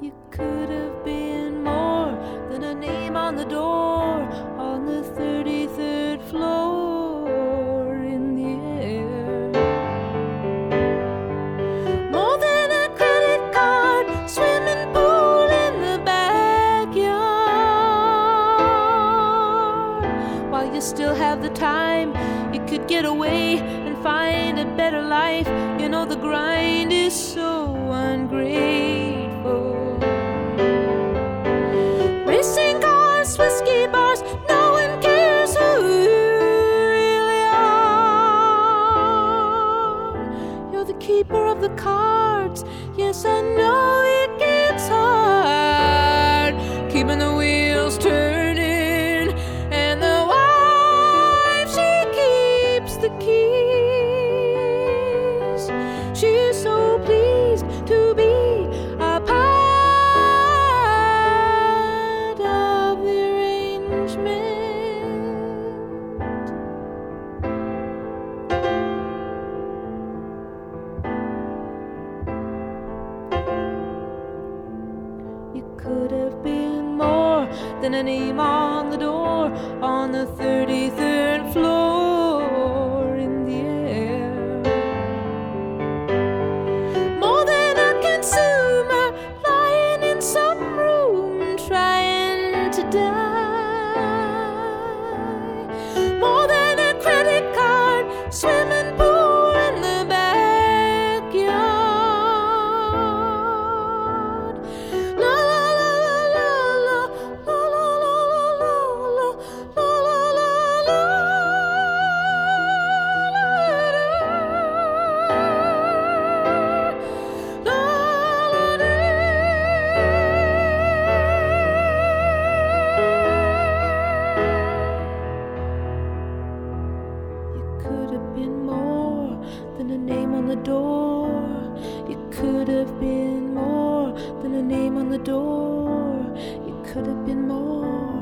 You could have been more than a name on the door on the 33rd floor in the air. More than a credit card, swimming pool in the backyard. While you still have the time, you could get away and find a better life. You know the grind is so ungrateful. Racing cars, whiskey bars, no one cares who you really are. You're the keeper of the cards. Yes, I know it gets hard, keeping the wheels turning, and the wife, she keeps the keys. She's so pleased to be a part of the arrangement. You could have been more than a name on the door on the 33rd floor in the air. More than a consumer lying in some room trying to die. More than a credit card, swimming pool in the backyard. La la la la la la la la la la la la la You could have been more than a name on the door. You could have been more than a name on the door. You could have been more.